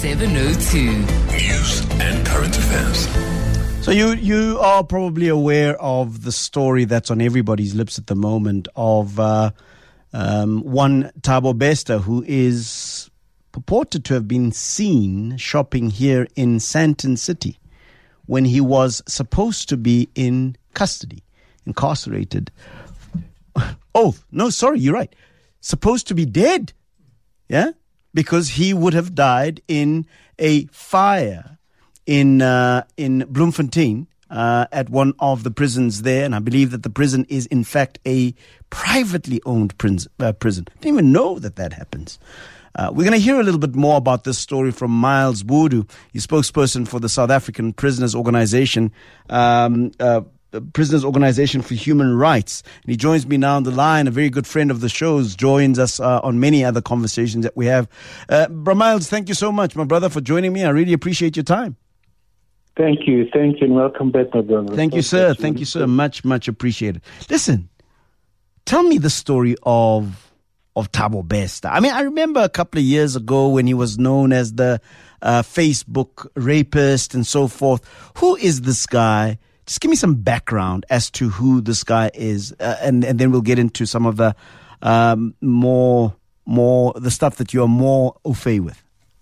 702. News and current affairs. So you are probably aware of the story that's on everybody's lips at the moment of one Thabo Bester, who is purported to have been seen shopping here in Sandton City when he was supposed to be in custody, incarcerated. Oh, no, sorry, you're right. Supposed to be dead. Yeah? Because he would have died in a fire in Bloemfontein at one of the prisons there. And I believe that the prison is, in fact, a privately owned prison. I didn't even know that happens. We're going to hear a little bit more about this story from Miles Budu, he's spokesperson for the South African Prisoners Organization, Prisoners Organization for Human Rights. And he joins me now on the line. A very good friend of the show's joins us on many other conversations that we have. Miles, thank you so much, my brother, for joining me. I really appreciate your time. Thank you, and welcome back, my brother. Thank you, sir. Much appreciated. Listen, tell me the story of Thabo Bester. I mean, I remember a couple of years ago when he was known as the Facebook rapist and so forth. Who is this guy? Just give me some background as to who this guy is, and then we'll get into some of the more the stuff that you are more au fait with.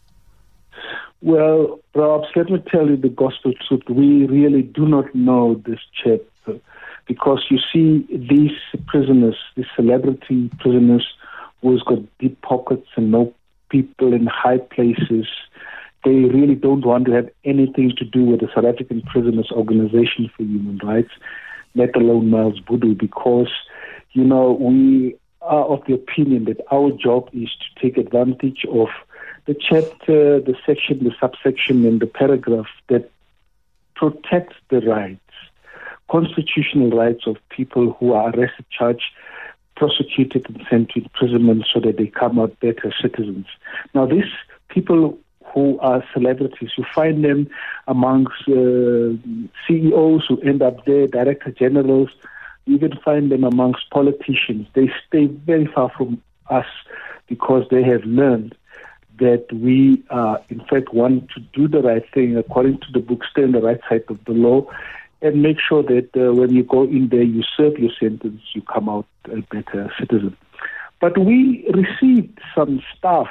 Well, perhaps let me tell you the gospel truth. We really do not know this chap because you see these prisoners, these celebrity prisoners who's got deep pockets and know people in high places, they really don't want to have anything to do with the South African Prisoners Organization for Human Rights, let alone Miles Budu, because, we are of the opinion that our job is to take advantage of the chapter, the section, the subsection, and the paragraph that protects the rights, constitutional rights of people who are arrested, charged, prosecuted, and sent to imprisonment so that they come out better citizens. Now, these people who are celebrities, you find them amongst CEOs who end up there, director generals. You can find them amongst politicians. They stay very far from us because they have learned that we, in fact, want to do the right thing according to the book, stay on the right side of the law, and make sure that when you go in there, you serve your sentence, you come out a better citizen. But we received some stuff,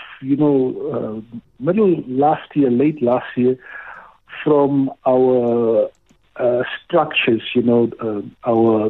late last year, from our structures, our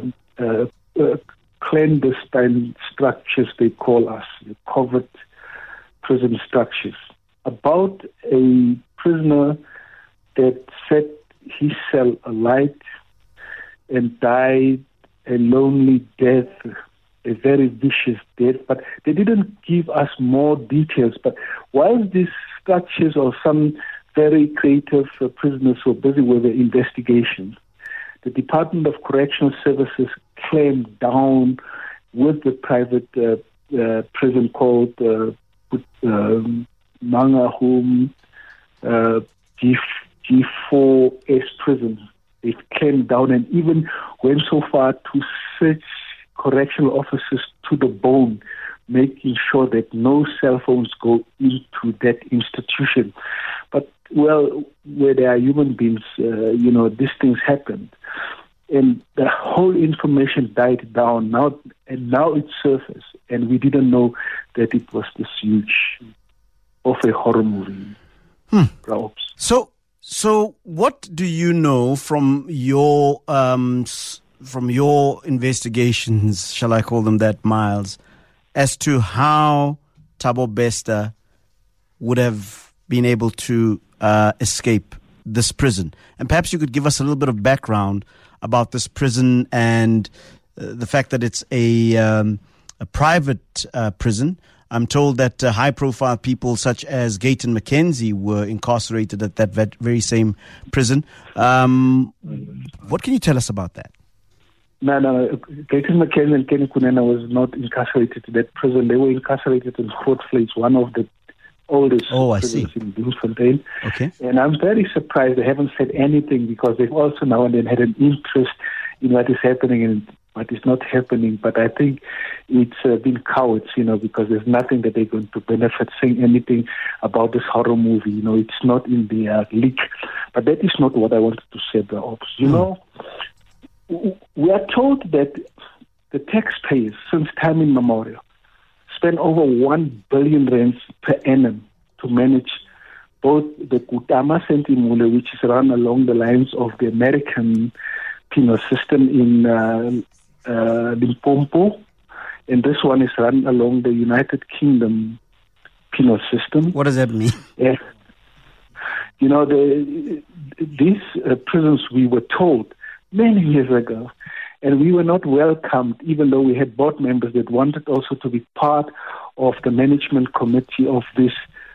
clandestine structures, they call us, covert prison structures, about a prisoner that set his cell alight and died a lonely death, a very vicious death, but they didn't give us more details. But while these structures or some very creative prisoners were busy with the investigation, the Department of Correctional Services clamped down with the private prison called Mangaung G4S prison. It came down and even went so far to search correctional officers to the bone, making sure that no cell phones go into that institution. But, where there are human beings, these things happened. And the whole information died down now, and now it surfaced, and we didn't know that it was this huge of a horror movie. So what do you know from your investigations, shall I call them that, Miles, as to how Thabo Bester would have been able to escape this prison? And perhaps you could give us a little bit of background about this prison and the fact that it's a private prison. I'm told that high-profile people such as Gayton McKenzie were incarcerated at that very same prison. What can you tell us about that? No. Gayton McKenzie and Kenny Kunena was not incarcerated in that prison. They were incarcerated in Fort Flats, one of the oldest prisons in Bloemfontein. Okay. And I'm very surprised they haven't said anything because they've also now and then had an interest in what is happening but it's not happening. But I think it's been cowards, because there's nothing that they're going to benefit saying anything about this horror movie. It's not in the leak. But that is not what I wanted to say, the Ops. We are told that the taxpayers, since time immemorial, spend over 1 billion rands per annum to manage both the Kutama Sentimule, which is run along the lines of the American penal system in Limpopo, and this one is run along the United Kingdom penal system. What does that mean? Yeah. These prisons, we were told many years ago, and we were not welcomed, even though we had board members that wanted also to be part of the management committee of this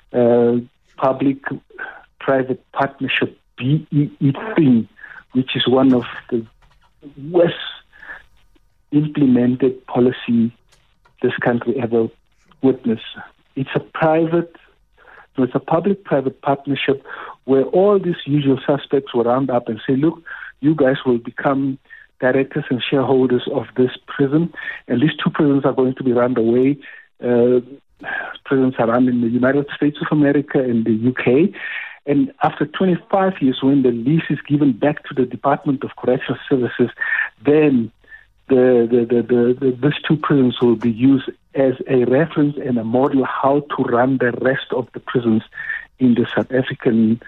public-private partnership, BEE thing, which is one of the worst implemented policy this country ever witnessed. It's a public-private partnership where all these usual suspects will round up and say, look, you guys will become directors and shareholders of this prison, and these two prisons are going to be run away. Prisons are run in the United States of America and the UK. And after 25 years, when the lease is given back to the Department of Correctional Services, then these two prisons will be used as a reference and a model how to run the rest of the prisons in the South African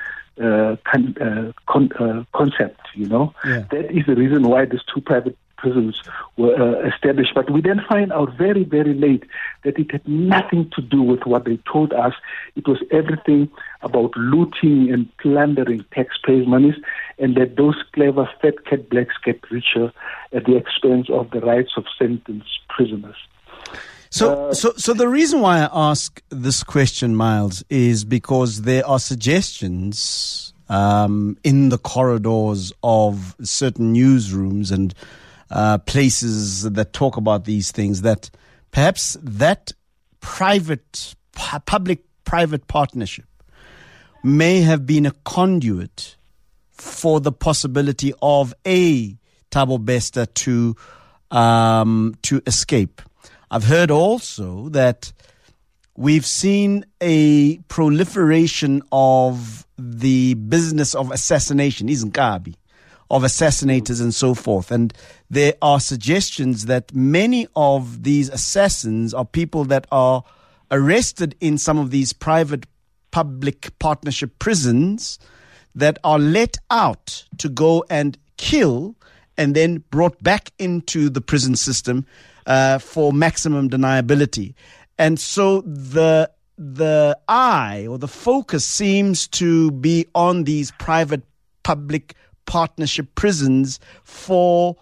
concept, Yeah. That is the reason why these two private prisons were established. But we then find out very, very late that it had nothing to do with what they told us. It was everything about looting and plundering taxpayers' monies, and that those clever fat cat blacks get richer at the expense of the rights of sentenced prisoners. So the reason why I ask this question, Miles, is because there are suggestions in the corridors of certain newsrooms and places that talk about these things that perhaps that public-private partnership may have been a conduit for the possibility of a Thabo Bester to escape. I've heard also that we've seen a proliferation of the business of assassination, Izinkabi, of assassinators and so forth. And there are suggestions that many of these assassins are people that are arrested in some of these private public partnership prisons that are let out to go and kill and then brought back into the prison system for maximum deniability. And so the eye or the focus seems to be on these private public partnership prisons for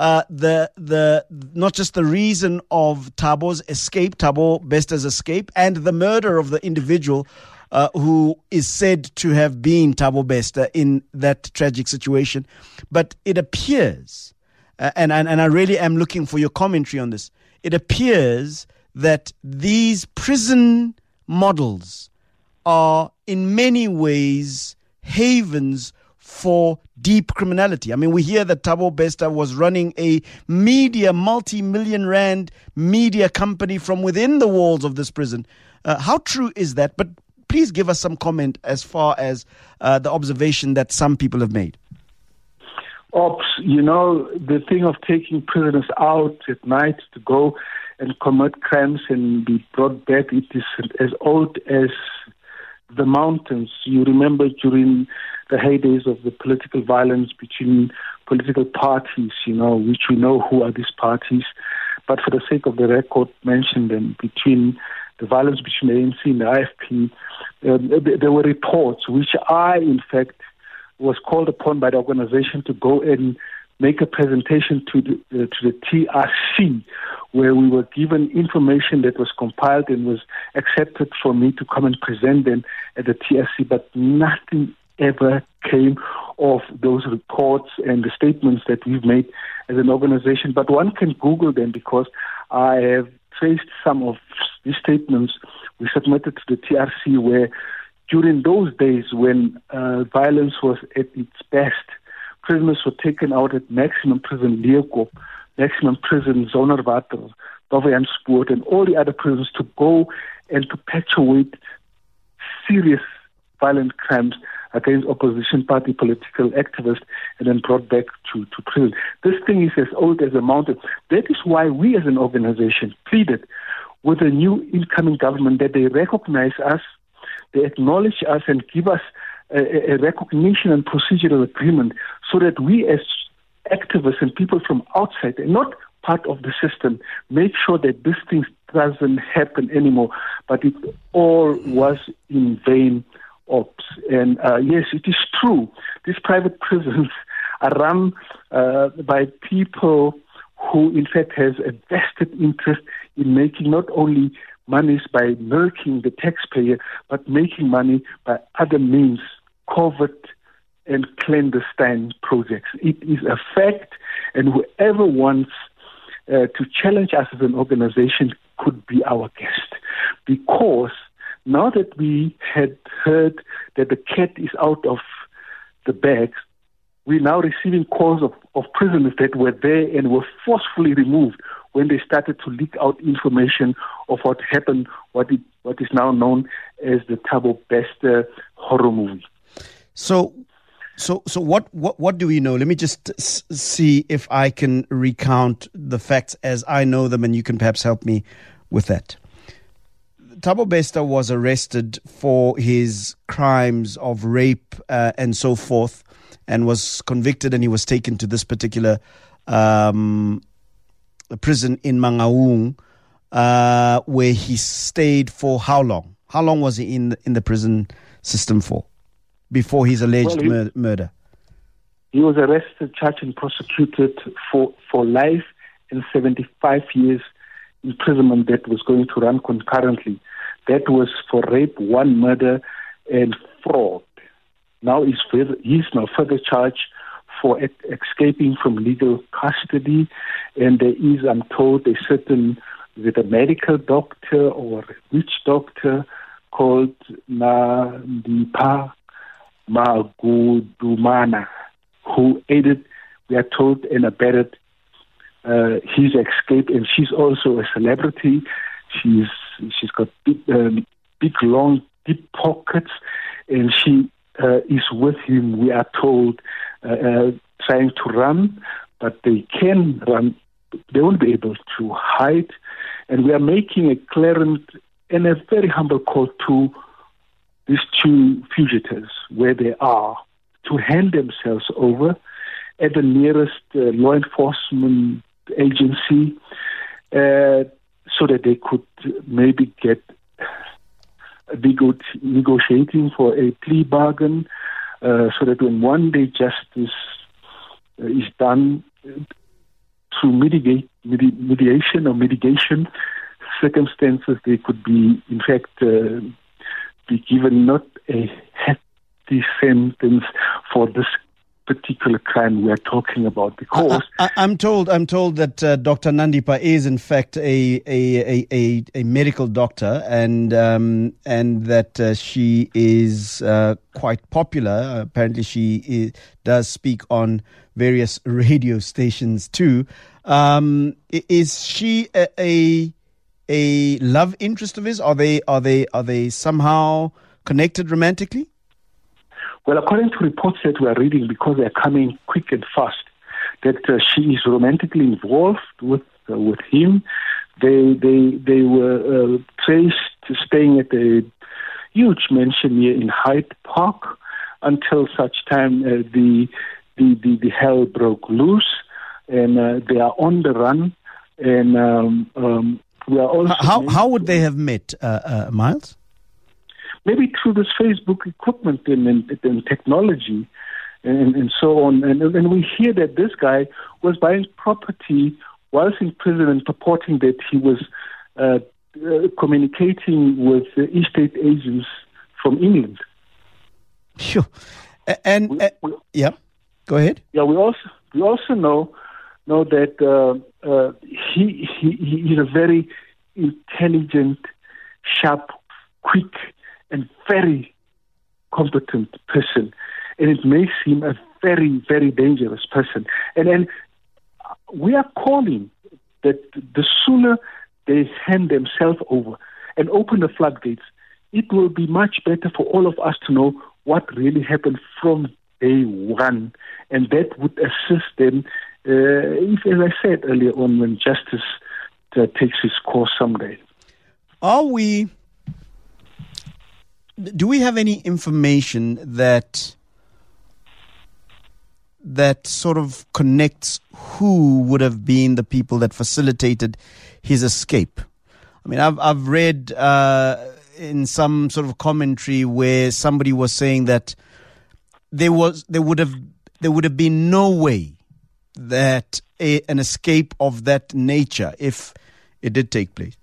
the not just the reason of Thabo Bester's escape and the murder of the individual who is said to have been Thabo Bester in that tragic situation, but it appears, and I really am looking for your commentary on this, it appears that these prison models are in many ways havens for deep criminality. I mean, we hear that Thabo Bester was running a multi-million rand media company from within the walls of this prison. How true is that? But please give us some comment as far as the observation that some people have made. Ops, the thing of taking prisoners out at night to go and commit crimes and be brought back, it is as old as the mountains. You remember during the heydays of the political violence between political parties, which we know who are these parties, but for the sake of the record, mention them, between the violence between the ANC and the IFP. There were reports, which I, in fact, was called upon by the organization to go and make a presentation to the TRC, where we were given information that was compiled and was accepted for me to come and present them at the TRC, but nothing ever came of those reports and the statements that we've made as an organization. But one can Google them, because I have traced some of these statements we submitted to the TRC, where during those days when violence was at its best, prisoners were taken out at maximum prison Leeuwkop maximum prison, Zonerwater, Dovianspoort, and all the other prisons to go and to perpetuate serious violent crimes against opposition party political activists and then brought back to prison. This thing is as old as a mountain. That is why we as an organization pleaded with the new incoming government that they recognize us, they acknowledge us and give us a recognition and procedural agreement so that we as activists and people from outside and not part of the system make sure that this thing doesn't happen anymore. But it all was in vain ops. And yes, it is true. These private prisons are run by people who in fact has a vested interest in making not only monies by milking the taxpayer, but making money by other means, covert and clandestine projects. It is a fact, and whoever wants to challenge us as an organization could be our guest. Because now that we had heard that the cat is out of the bag, we're now receiving calls of prisoners that were there and were forcefully removed when they started to leak out information of what happened, what is now known as the Thabo Bester horror movie. So what do we know? Let me just see if I can recount the facts as I know them, and you can perhaps help me with that. Thabo Bester was arrested for his crimes of rape and so forth, and was convicted, and he was taken to this particular prison in Mangaung, where he stayed for how long? How long was he in the prison system for before his alleged murder? He was arrested, charged, and prosecuted for life and 75 years imprisonment that was going to run concurrently. That was for rape, 1 murder, and fraud. Now he's now further charged for escaping from legal custody, and there is, I'm told, a medical doctor or a witch doctor called Nandipha Magudumana, who aided, we are told, and abetted his escape, and she's also a celebrity. She's got big, long, deep pockets, and she is with him, we are told, trying to run, but they can run. They won't be able to hide. And we are making a clarent and a very humble call to these 2 fugitives, where they are, to hand themselves over at the nearest law enforcement agency so that they could maybe get negotiating for a plea bargain, so that when one day justice is done through mediation or mitigation circumstances, they could be, in fact, be given not a hefty sentence for this particular crime we are talking about. Because I'm told that Dr. Nandipha is in fact a medical doctor, and that she is quite popular. Apparently, she does speak on various radio stations too. Is she a love interest of his? Are they somehow connected romantically? Well, according to reports that we are reading, because they're coming quick and fast, that she is romantically involved with him. They were traced to staying at a huge mansion here in Hyde Park until such time the hell broke loose, and they are on the run. And we are also how would they have met, Miles? Maybe through this Facebook equipment and technology and so on. And we hear that this guy was buying property whilst in prison and purporting that he was communicating with estate agents from England. Sure. And yeah, go ahead. Yeah, we also know that he's a very intelligent, sharp, quick, and very competent person, and it makes him a very, very dangerous person. And we are calling that the sooner they hand themselves over and open the floodgates, it will be much better for all of us to know what really happened from day one, and that would assist them, if, as I said earlier on, when justice takes its course someday. Do we have any information that sort of connects who would have been the people that facilitated his escape? I mean, I've read in some sort of commentary where somebody was saying that there would have been no way that an escape of that nature, if it did take place,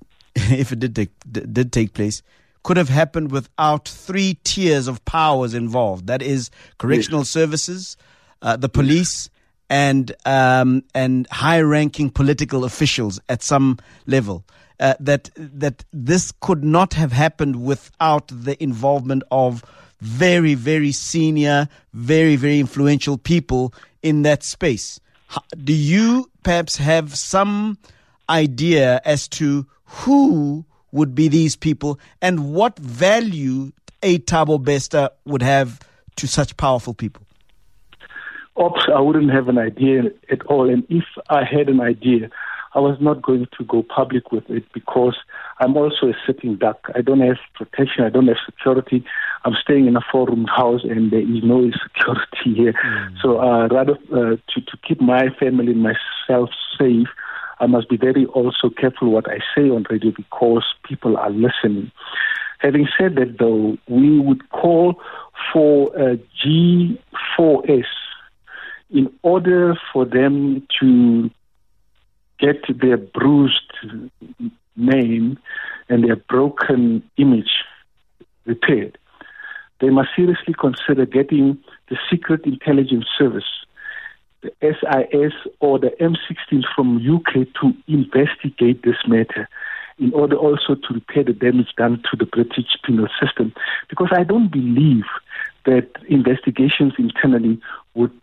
did take place, could have happened without three tiers of powers involved. That is correctional services, the police, and high-ranking political officials at some level. That this could not have happened without the involvement of very, very senior, very, very influential people in that space. Do you perhaps have some idea as to who would be these people and what value a Thabo Bester would have to such powerful people? I wouldn't have an idea at all. And if I had an idea, I was not going to go public with it because I'm also a sitting duck. I don't have protection. I don't have security. I'm staying in a four-room house and there is no security here. So rather to keep my family and myself safe, I must be very also careful what I say on radio because people are listening. Having said that, though, we would call for a G4S in order for them to get their bruised name and their broken image repaired. They must seriously consider getting the Secret Intelligence Service, the SIS or the M16 from UK to investigate this matter in order also to repair the damage done to the British penal system. Because I don't believe that investigations internally would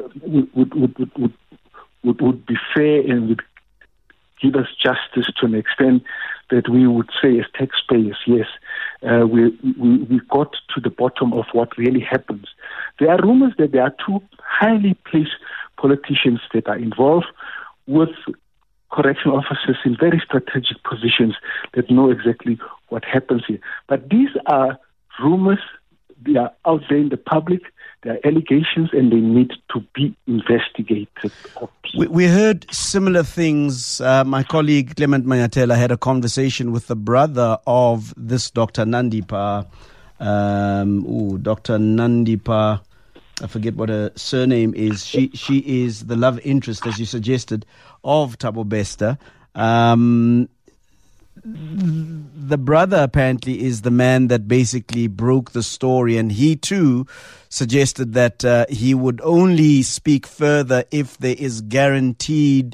be fair and would give us justice to an extent that we would say as taxpayers, yes, we got to the bottom of what really happens. There are rumors that there are two highly placed politicians that are involved with correctional officers in very strategic positions that know exactly what happens here. But these are rumors. They are out there in the public. There are allegations and they need to be investigated. We heard similar things. My colleague Clement Mayatela had a conversation with the brother of this Dr. Nandipha. Dr. Nandipha, I forget what her surname is. She is the love interest, as you suggested, of Thabo Bester. The brother apparently is the man that basically broke the story, and he too suggested that he would only speak further if there is guaranteed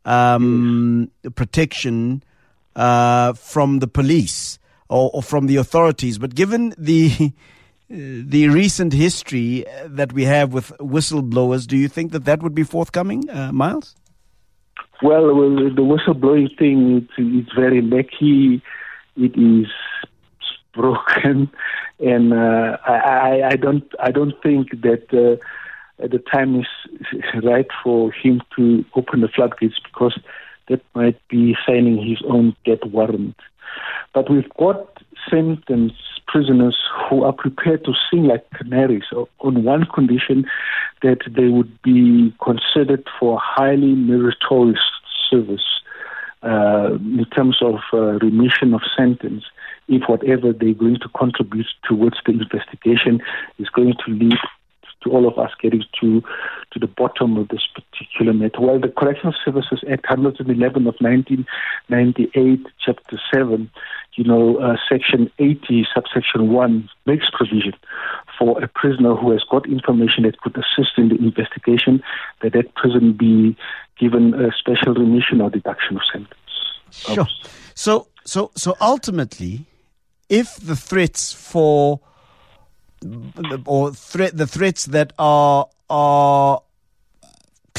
protection from the police or from the authorities. But given the recent history that we have with whistleblowers, do you think that would be forthcoming, Miles? Well, the whistleblowing thing, it's very leaky. It is broken, and I don't think that the time is right for him to open the floodgates because that might be signing his own death warrant. But we've got sentenced prisoners who are prepared to sing like canaries on one condition, that they would be considered for highly meritorious service in terms of remission of sentence, if whatever they're going to contribute towards the investigation is going to lead to all of us getting to the bottom of this particular matter. Well, the Correctional Services Act 111 of 1998, Chapter 7, Section 80, Subsection 1, makes provision for a prisoner who has got information that could assist in the investigation, that person be given a special remission or deduction of sentence. Sure. So ultimately, if the threats the threats that are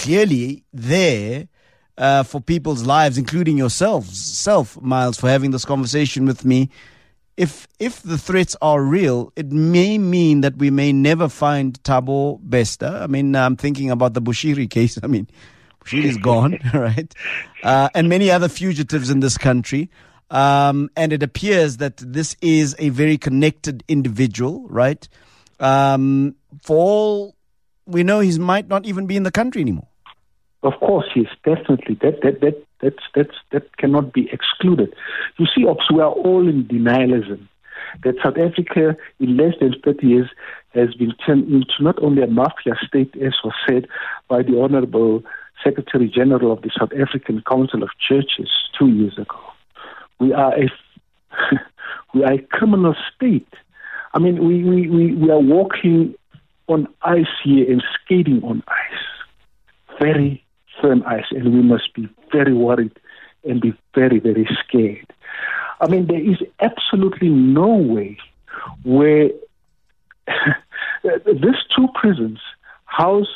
clearly there for people's lives, including yourself, Miles, for having this conversation with me. If the threats are real, it may mean that we may never find Thabo Bester. I mean, I'm thinking about the Bushiri case. I mean, Bushiri's gone, right? And many other fugitives in this country. And it appears that this is a very connected individual, right? For all we know, he might not even be in the country anymore. Of course, yes, definitely. That cannot be excluded. You see, Ops, we are all in denialism. That South Africa, in less than 30 years, has been turned into not only a mafia state, as was said by the Honorable Secretary General of the South African Council of Churches 2 years ago. We are a criminal state. I mean, we are walking on ice here and skating on ice. Very firm ice, and we must be very worried and be very, very scared. I mean, there is absolutely no way where these two prisons house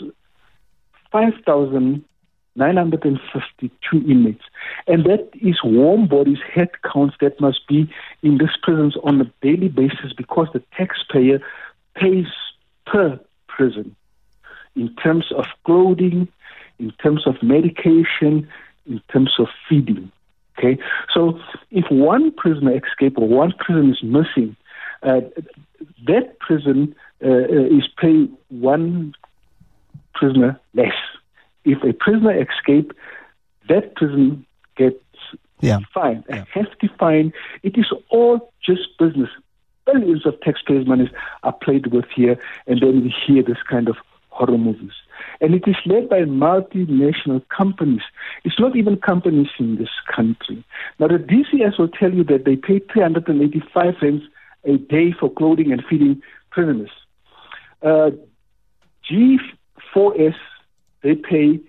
5,952 inmates, and that is warm bodies, head counts that must be in these prisons on a daily basis because the taxpayer pays per prison in terms of clothing, in terms of medication, in terms of feeding. Okay, so if one prisoner escapes or one prison is missing, that prison is paying one prisoner less. If a prisoner escapes, that prison gets fined, a hefty fine. It is all just business. Billions of taxpayers' money are played with here, and then we hear this kind of horror movies. And it is led by multinational companies. It's not even companies in this country. Now, the DCS will tell you that they pay 385 rands a day for clothing and feeding prisoners. G4S, they pay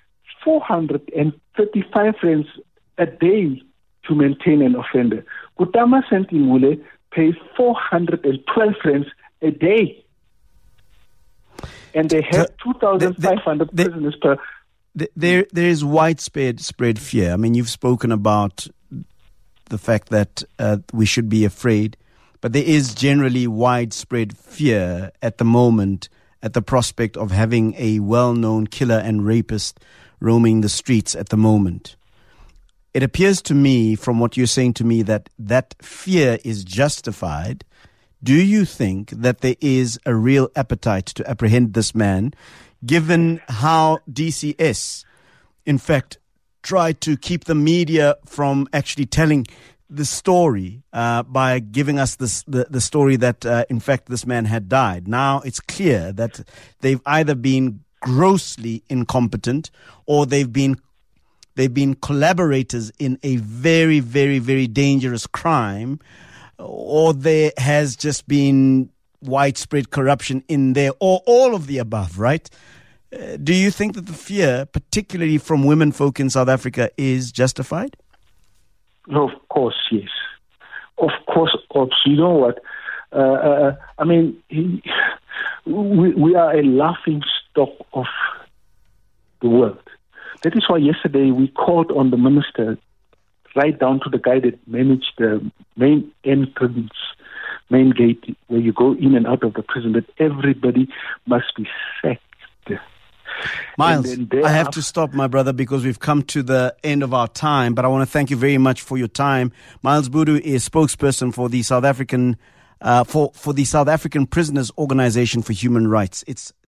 435 rands a day to maintain an offender. Kutama Sentimule pays 412 rands a day. And they have 2,500 prisoners per. There is widespread fear. I mean, you've spoken about the fact that we should be afraid, but there is generally widespread fear at the moment at the prospect of having a well-known killer and rapist roaming the streets at the moment. It appears to me, from what you're saying to me, that fear is justified. Do you think that there is a real appetite to apprehend this man, given how DCS, in fact, tried to keep the media from actually telling the story by giving us the story that, in fact, this man had died? Now it's clear that they've either been grossly incompetent or they've been collaborators in a very, very, very dangerous crime, or there has just been widespread corruption in there, or all of the above, right? Do you think that the fear, particularly from women folk in South Africa, is justified? No, of course, yes. Of course, you know what? I mean, we are a laughing stock of the world. That is why yesterday we called on the minister, right down to the guy that managed the main entrance, main gate, where you go in and out of the prison, that everybody must be sacked. Miles, I have to stop, my brother, because we've come to the end of our time, but I want to thank you very much for your time. Miles Boodoo is spokesperson for the South African for the South African Prisoners Organization for Human Rights. It's